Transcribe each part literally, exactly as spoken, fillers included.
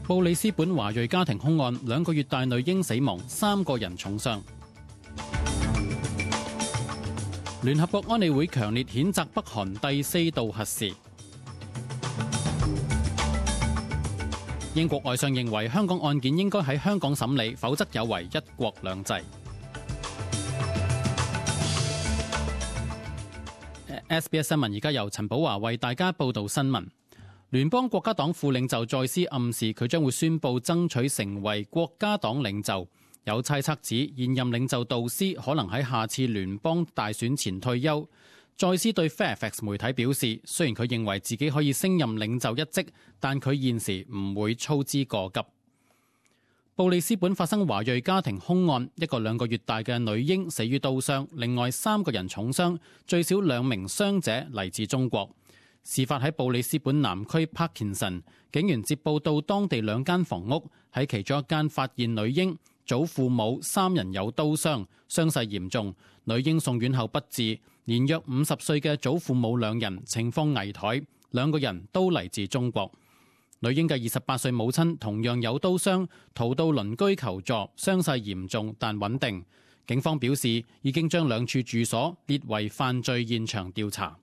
布里斯本華裔家庭兇案，兩個月大女嬰死亡，三個人重傷。聯合國安理會強烈譴責北韓第四度核試。英國外相認為香港案件應該喺香港審理，否則有違一國兩制。S B S 新聞而家由陳寶華為大家報道新聞。聯邦國家黨副領袖再斯暗示佢將會宣布爭取成為國家黨領袖。有猜測指現任領袖杜斯可能喺下次聯邦大選前退休。再斯對 Fairfax 媒體表示，雖然佢認為自己可以升任領袖一職，但佢現時唔會操之過急。布里斯本發生華裔家庭兇案，一個兩個月大嘅女嬰死於刀傷，另外三個人重傷，最少兩名傷者嚟自中國。事發喺布里斯本南區帕金森，警員接報到當地兩間房屋，喺其中一間發現女嬰，祖父母三人有刀傷，傷勢嚴重，女嬰送院後不治。年約五十歲嘅祖父母兩人情況危殆，兩個人都嚟自中國。女嬰嘅二十八歲母親同樣有刀傷，逃到鄰居求助，傷勢嚴重但穩定。警方表示已經將兩處住所列為犯罪現場調查。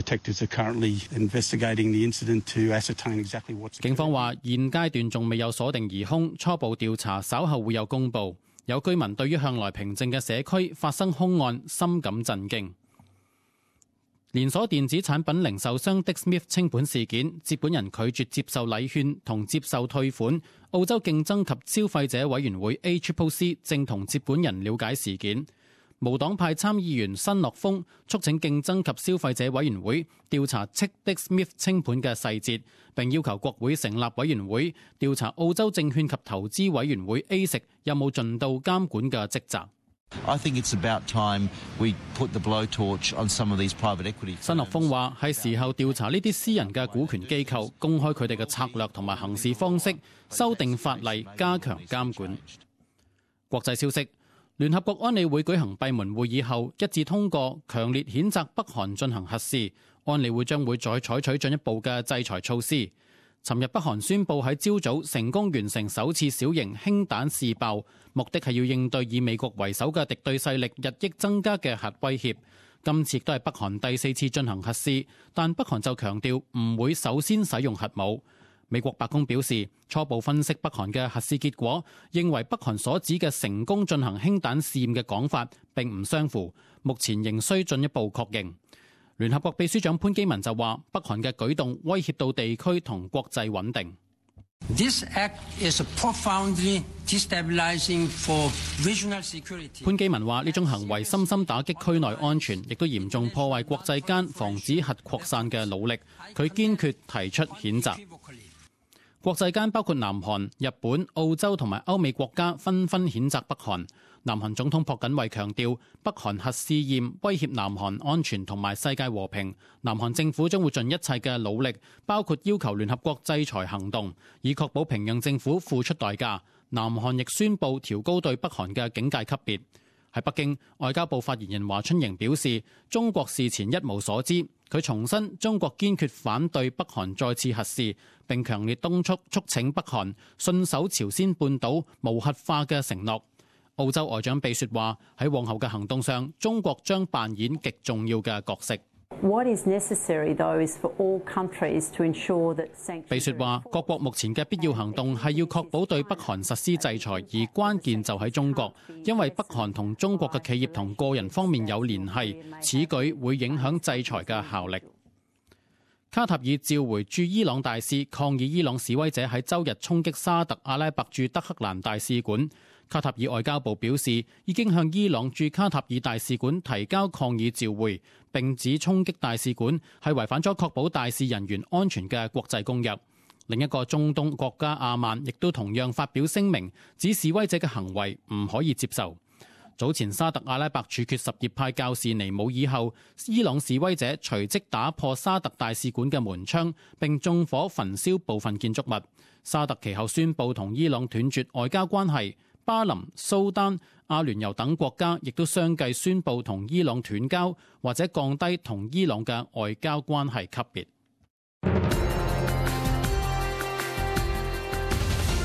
警方話現階段仲未有鎖定疑兇，初步調查稍後會有公佈。有居民對於向來平靜嘅社區發生兇案深感震驚。連鎖電子產品零售商 Dick Smith 清盤事件，接盤人拒絕接受禮券同接受退款。澳洲競爭及消費者委員會 A C C C 正同接盤人了解事件。無黨派參議員新諾豐促請競爭及消費者委員會調查斥 Dick Smith 清盤嘅細節，並要求國會成立委員會調查澳洲證券及投資委員會 A S I C 有冇盡到監管嘅職責。 I think it's about time we put the blowtorch on some of these private equity firms. 新諾豐話係時候調查呢啲私人嘅股權機構，公開佢哋嘅策略同埋行事方式，修訂法例，加強監管。國際消息，聯合國安理會舉行閉門會議後，一致通過強烈譴責北韓進行核試，安理會將會再採取進一步嘅制裁措施。尋日北韓宣布喺朝早成功完成首次小型氫彈試爆，目的係要應對以美國為首嘅敵對勢力日益增加嘅核威脅。今次亦都係北韓第四次進行核試，但北韓就強調唔會首先使用核武。美國白宮表示，初步分析北韓嘅核試結果，認為北韓所指嘅成功進行氫彈試驗嘅講法並唔相符，目前仍需進一步確認。聯合國秘書長潘基文就話，北韓嘅舉動威脅到地區同國際穩定。 This act is profoundly destabilizing for regional security. 潘基文話，呢種行為深深打擊區內安全，亦都嚴重破壞國際間防止核擴散嘅努力。佢堅決提出譴責。國際間包括南韓、日本、澳洲同埋歐美國家紛紛譴責北韓。南韓總統朴槿惠強調，北韓核試驗威脅南韓安全同埋世界和平。南韓政府將會盡一切嘅努力，包括要求聯合國制裁行動，以確保平壤政府付出代價。南韓亦宣布調高對北韓嘅警戒級別。喺北京，外交部發言人華春瑩表示，中國事前一無所知。佢重申中國堅決反對北韓再次核試，並強烈敦促促請北韓信守朝鮮半島無核化嘅承諾。澳洲外長比雪話，喺往後嘅行動上，中國將扮演極重要嘅角色。比雪話，各國目前嘅必要行動係要確保對北韓實施制裁，而關鍵就喺中國，因為北韓同中國嘅企業同個人方面有聯繫，此舉會影響制裁嘅效力。卡塔爾召回駐伊朗大使，抗議伊朗示威者喺周日衝擊沙特阿拉伯駐德黑蘭大使館。卡塔爾外交部表示，已經向伊朗駐卡塔爾大使館提交抗議召回，並指衝擊大使館係違反咗確保大使人員安全嘅國際公約。另一個中東國家阿曼亦都同樣發表聲明，指示威者嘅行為唔可以接受。早前沙特阿拉伯處決什葉派教士尼姆以後，伊朗示威者隨即打破沙特大使館嘅門窗，並縱火焚燒部分建築物。沙特其後宣布同伊朗斷絕外交關係。巴林、蘇丹、阿聯酋等國家亦都相繼宣布同伊朗斷交，或者降低同伊朗嘅外交關係級別。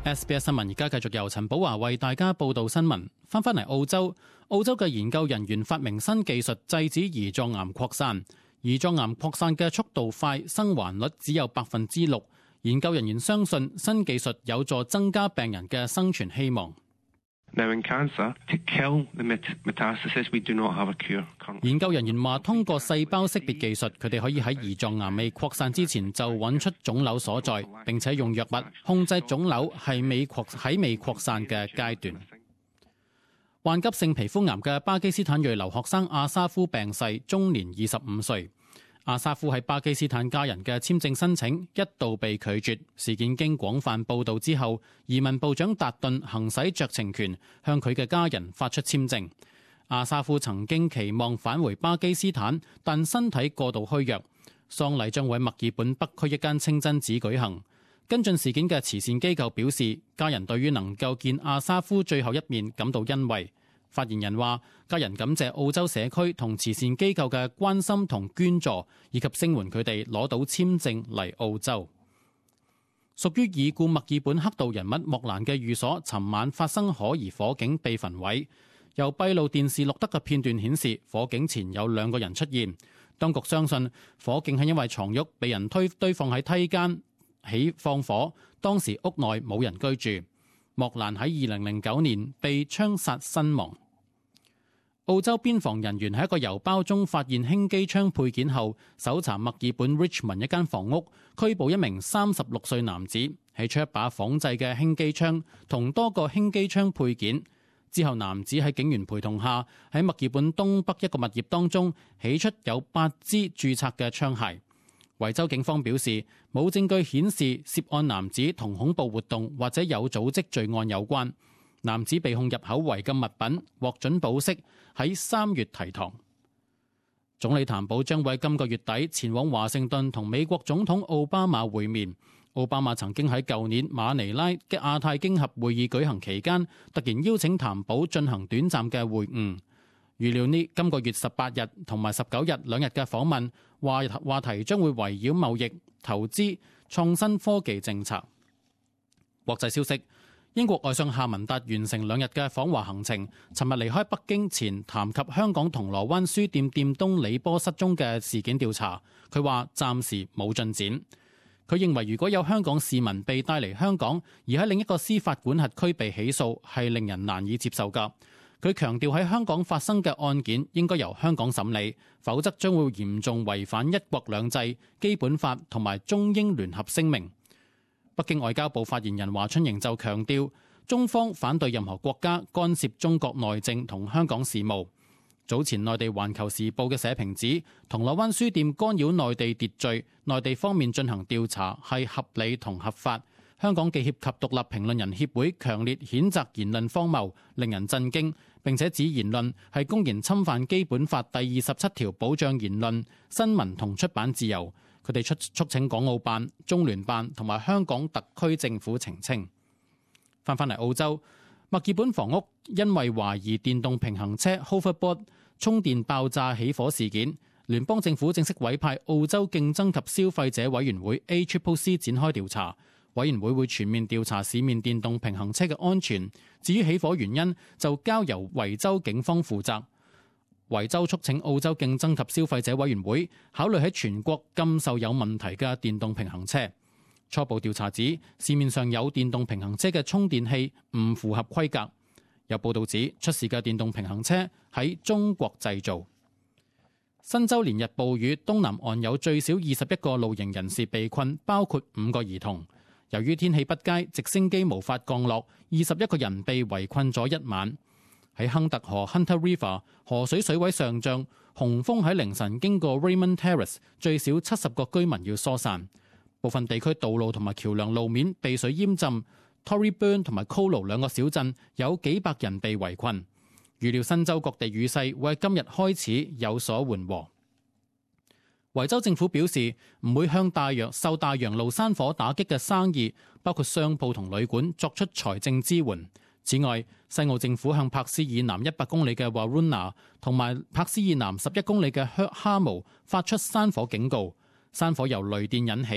S B S 新聞而家繼續由陳寶華為大家報道新聞。翻返嚟澳洲，澳洲嘅研究人員發明新技術制止胰臟癌擴散。胰臟癌擴散嘅速度快，生還率只有百分之六。研究人員相信新技術有助增加病人嘅生存希望。 Now in cancer, to kill the metastasis, we do not have a cure. 研究人員話，通過細胞識別技術，佢哋可以喺胰臟癌未擴散之前就揾出腫瘤所在，並且用藥物控制腫瘤係未擴喺未擴散嘅階段。患急性皮膚癌嘅巴基斯坦裔留學生阿沙夫病逝，終年二十五歲。阿沙夫喺巴基斯坦家人嘅簽證申請一度被拒絕，事件經廣泛報導之後，移民部長達頓行使酌情權，向佢嘅家人發出簽證。阿沙夫曾經期望返回巴基斯坦，但身體過度虛弱。喪禮將會喺墨爾本北區一間清真寺舉行。跟進事件嘅慈善機構表示，家人對於能夠見阿沙夫最後一面感到欣慰。發言人話，家人感謝澳洲社區同慈善機構嘅關心同捐助，以及聲援佢哋攞到簽證嚟澳洲。屬於已故墨爾本黑道人物莫蘭嘅寓所，尋晚發生可疑火警被焚毀。由閉路電視錄得嘅片段顯示，火警前有兩個人出現。當局相信火警係因為床褥被人推堆放喺梯間起放火，當時屋內冇人居住。莫蘭喺二零零九年被槍殺身亡。澳洲邊防人員喺一個郵包中發現輕機槍配件後，搜查墨爾本 Richmond 一間房屋，拘捕一名三十六歲男子，起出一把仿製嘅輕機槍同多個輕機槍配件。之後，男子喺警員陪同下，喺墨爾本東北一個物業當中起出有八支註冊嘅槍械。維州警方表示，冇證據顯示涉案男子同恐怖活動或者有組織罪案有關。男子被控入口違禁物品，獲准保釋，喺三月提堂。總理譚寶將會今個月底前往華盛頓同美國總統奧巴馬會面。奧巴馬曾經喺舊年馬尼拉嘅亞太經合會議舉行期間，突然邀請譚寶進行短暫嘅會晤。預料呢今個月十八日同埋十九日兩日嘅訪問，話話題將會圍繞貿易、投資、創新科技政策。國際消息。英國外相夏文達完成兩日嘅訪華行程，尋日離開北京前談及香港銅鑼灣書店店東李波失蹤嘅事件調查。佢話暫時冇進展。佢認為如果有香港市民被帶嚟香港，而喺另一個司法管轄區被起訴，係令人難以接受㗎。佢強調喺香港發生嘅案件應該由香港審理，否則將會嚴重違反一國兩制、基本法同埋中英聯合聲明。北京外交部發言人華春瑩就強調，中方反對任何國家干涉中國內政同香港事務。早前內地《環球時報》嘅社評指，銅鑼灣書店干擾內地秩序，內地方面進行調查係合理同合法。香港記協及獨立評論人協會強烈譴責言論荒謬，令人震驚，並且指言論係公然侵犯基本法第二十七條保障言論、新聞同出版自由。佢哋出促請港澳辦、中聯辦同埋香港特區政府澄清。翻返嚟澳洲，墨爾本房屋因為懷疑電動平衡車 Hoverboard 充電爆炸起火事件，聯邦政府正式委派澳洲競爭及消費者委員會 A C C C 展開調查。委員會會全面調查市面電動平衡車嘅安全。至於起火原因，就交由維州警方負責。維州促請澳洲競爭及消費者委員會考慮喺全國禁售有問題嘅電動平衡車。初步調查指，市面上有電動平衡車嘅充電器唔符合規格。有報道指，出事嘅電動平衡車喺中國製造。新州連日暴雨，東南岸有最少二十一個露營人士被困，包括五個兒童。由於天氣不佳，直升機無法降落，二十一個人被圍困咗一晚。喺亨特河 Hunter River 河水水位上漲，洪峰喺凌晨經過 Raymond Terrace， 最少七十個居民要疏散。部分地區道路同埋橋梁路面被水淹浸。Torreyburn 同埋 Colo 兩個小鎮有幾百人被圍困。預料新州各地雨勢會喺今日開始有所緩和。維州政府表示唔會向大洋受大洋路山火打擊嘅生意，包括商鋪同旅館作出財政支援。此外，西澳政府向柏斯以南一百公里嘅 Waruna 同埋柏斯以南十一公里嘅哈姆發出山火警告。山火由雷電引起，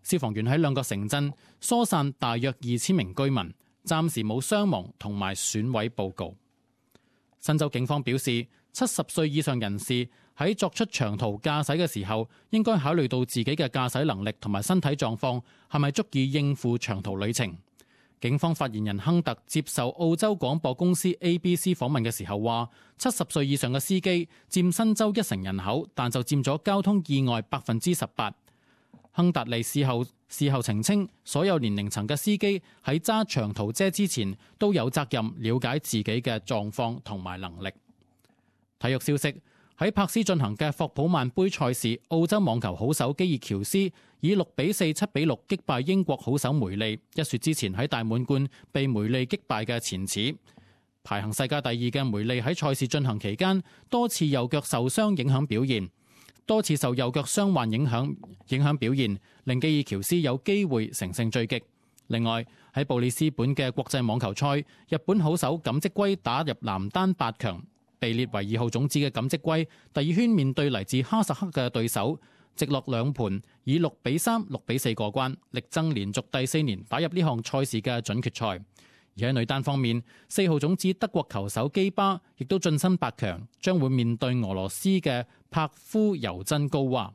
消防員喺兩個城鎮疏散大約二千名居民，暫時冇傷亡同埋損毀報告。新州警方表示，七十歲以上人士喺作出長途駕駛嘅時候，應該考慮到自己嘅駕駛能力同埋身體狀況係咪足以應付長途旅程。警方發言人亨特接受澳洲廣播公司 A B C 訪問嘅時候話，七十歲以上嘅司機佔新州一成人口，但就佔咗交通意外百分之十八。亨達利事後事後澄清，所有年齡層嘅司機喺揸長途車之前都有責任了解自己嘅狀況同埋能力。體育消息，喺柏斯進行嘅霍普曼杯賽事，澳洲網球好手基爾喬斯以六比四、七比六擊敗英國好手梅利，一雪之前喺大滿貫被梅利擊敗嘅前恥。排行世界第二嘅梅利喺賽事進行期間多次右腳受傷影響表現，多次受右腳傷患影響影響表現，令基爾喬斯有機會乘勝追擊。另外喺布里斯本嘅國際網球賽，日本好手錦織圭打入男單八強。被列為二號種子嘅錦織圭，第二圈面對嚟自哈薩克嘅對手，直落兩盤以六比三、六比四過關，力爭連續第四年打入呢項賽事嘅準決賽。而喺女單方面，四號種子德國球手基巴亦都晉身八強，將會面對俄羅斯嘅帕夫尤真高娃。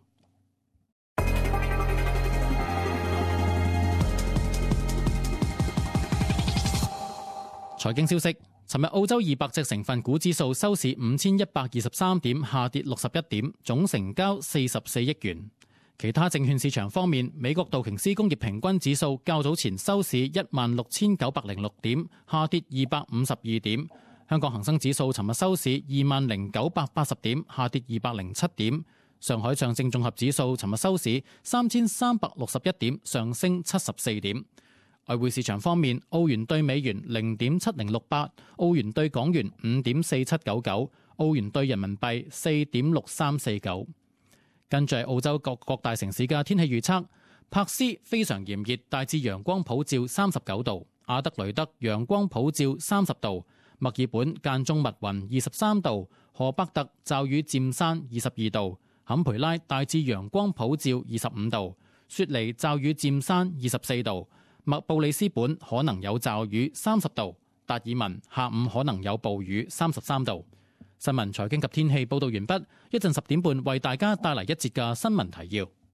財經消息。尋日澳洲二百隻成分股指數收市五千一百二十三點，下跌六十一點，總成交四十四億元。其他證券市場方面，美國道瓊斯工業平均指數較早前收市一萬六千九百零六點，下跌二百五十二點。香港恒生指數尋日收市二萬零九百八十點，下跌二百零七點。上海上證綜合指數尋日收市三千三百六十一點，上升七十四點。外匯市場方面，澳元兌美元零點七零六八，澳元兌港元五點四七九九，澳元兌人民幣四點六三四九。跟住澳洲各各大城市嘅天氣預測：柏斯非常炎熱，大致陽光普照三十九度；阿德雷德陽光普照三十度；墨爾本間中密雲二十三度；荷伯特驟雨漸散二十二度；坎培拉大致陽光普照二十五度；雪梨驟雨漸散二十四度。麥布里斯本可能有驟雨三十度，達爾文下午可能有暴雨三十三度。新聞財經及天氣報道完畢，一陣十點半為大家帶嚟一節嘅新聞提要。